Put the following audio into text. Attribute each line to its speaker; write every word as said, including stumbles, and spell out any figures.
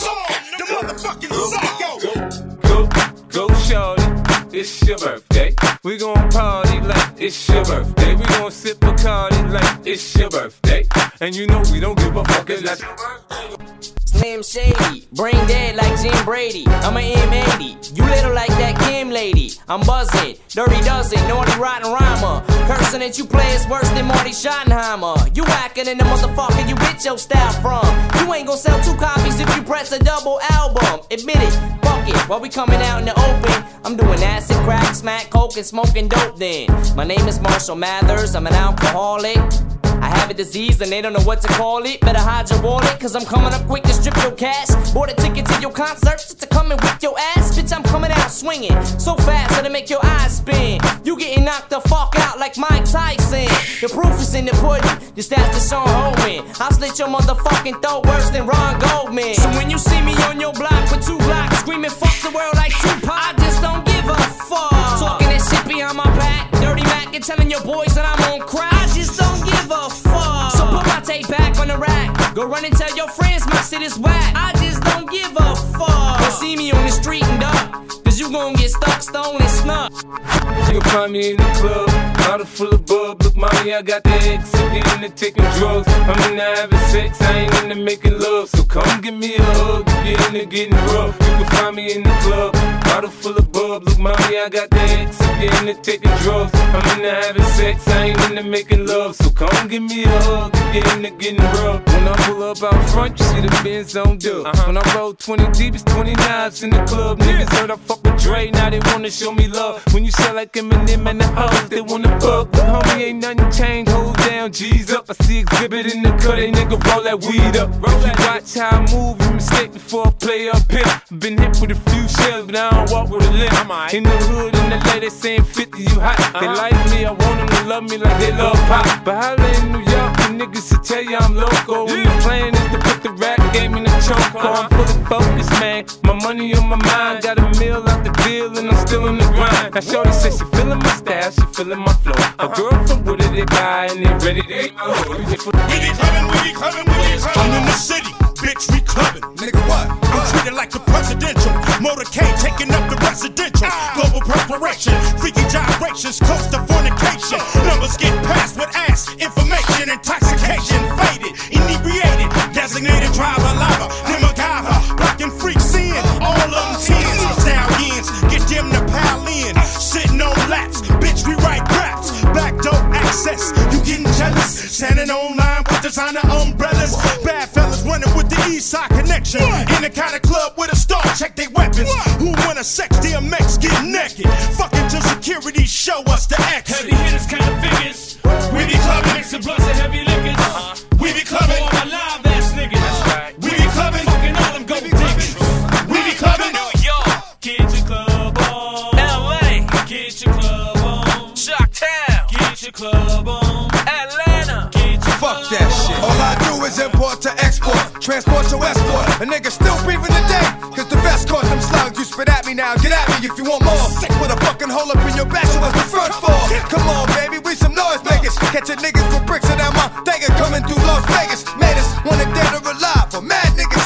Speaker 1: song, the motherfucking psycho.
Speaker 2: Go, go, go, shorty, it's your birthday. We gon' party like it's your birthday. We gon' sip Bacardi like it's your birthday. And you know we don't give a fuck, it's not your birthday.
Speaker 3: Slim Shady, brain dead like Jim Brady. I'm an M eighty, you little like that Kim lady. I'm buzzing, dirty dozen, naughty rotten rhymer. Cursing that you play is worse than Marty Schottenheimer. You whacking in the motherfucker you get your style from. You ain't gon' sell two copies if you press a double album. Admit it, fuck it, while we coming out in the open. I'm doing acid, crack, smack, coke, and smoking dope then. My name is Marshall Mathers, I'm an alcoholic. I have a disease and they don't know what to call it. Better hide your wallet, cause I'm coming up quick to strip your cash. Bought a ticket to your concert just to come and whip your ass. Bitch, I'm coming out swinging so fast that'll make your eyes spin. You getting knocked the fuck out like Mike Tyson. The proof is in the pudding, just ask the Sean Holman. I'll slit your motherfucking throat worse than Ron Goldman. So when you see me on your block with two blocks screaming fuck the world like Tupac, I just don't give a fuck. Talking that shit behind my back, dirty Mac, and telling your boys that I'm on crack. I just don't give a fuck. So put my tape back on the rack. Go run and tell your friends my shit is whack. I just don't give a fuck. Don't see me on the street and duck, cause you gon' get stuck, stoned, and snuck.
Speaker 2: You can find me in the club, bottle full of bub. Look, mommy, I got the X, if you're into taking drugs. I'm into having sex, I ain't into making love. So come give me a hug if you're into getting rough. You can find me in the club, bottle full of bub. Look, mommy, I got the X, if you're into taking drugs. I'm into having sex, I ain't into making love. So come give me a hug if you're into getting rough. When I pull up out front, you see the Benz on dub. Uh-huh. When I roll twenty deep, it's twenty knives in the club. Niggas heard I fuck with Dre, now they wanna show me love. When you sell like Eminem and the hoes, they wanna fuck. But homie, ain't nothing changed, hold down, G's up. I see exhibit in the cut, they nigga roll that weed up. Roll if you watch how I move, you mistake before I play up here. Been hit with a few shells, but I don't walk with a limp. In the hood, in the L A, they saying fifty, you hot. They like me, I want them to love me like they love pop. But holla in New York, the niggas will tell you I'm loco. And the plan is to put the rap game in the choke. I'm fully focused, man. My money on my mind, got a meal out the deal, and I'm still in the grind. Now shorty says she feeling my style, she feeling my flow. A girl from Wooded, they buy, and they ready to eat my hoe.
Speaker 1: We be clubbing, we be clubbing, we be clubbing. I'm in the city, bitch, we clubbing. Nigga, what? I'm treated like the presidential. Motorcade taking up the residential. Global preparation, freaky gyrations, close to fornication. Numbers get passed with ass, information, intoxication, faded, inebriated, designated driver, lava, demogava, blocking freaks in, all of them tens, stallions, get them to pal in, sitting on laps, bitch, we write raps, back door access, you getting jealous, standing online with designer umbrellas, bad fellas running with the east side connection, in the kind of club with a star, check they weapons, who wanna sex D M X, get naked, fucking till security show us the exit.
Speaker 4: Heavy hitters, kind of figures,
Speaker 1: we be clubbing,
Speaker 4: mixing blunts and heavy liquors, uh-huh.
Speaker 1: We be clubbing,
Speaker 4: all my live ass niggas, that's right.
Speaker 1: We be clubbing,
Speaker 4: fucking all them gold diggers.
Speaker 1: We be clubbing,
Speaker 4: New York, get your club on. L A, get your club on. Chi-Town, get your club on. Atlanta, get your
Speaker 5: Fuck
Speaker 4: club
Speaker 5: that shit.
Speaker 4: on.
Speaker 5: All I do is import to export, transport to export. A nigga still breathing today, cause the vest caught them slugs. You spit at me now, get at me if you want more. Sick with a fucking hole up in your back, so what's the front for? Come on, baby, we some noise makers. Catching niggas with bricks in that mouth. They coming through Las Vegas. Made us wanna dead or alive. For mad niggas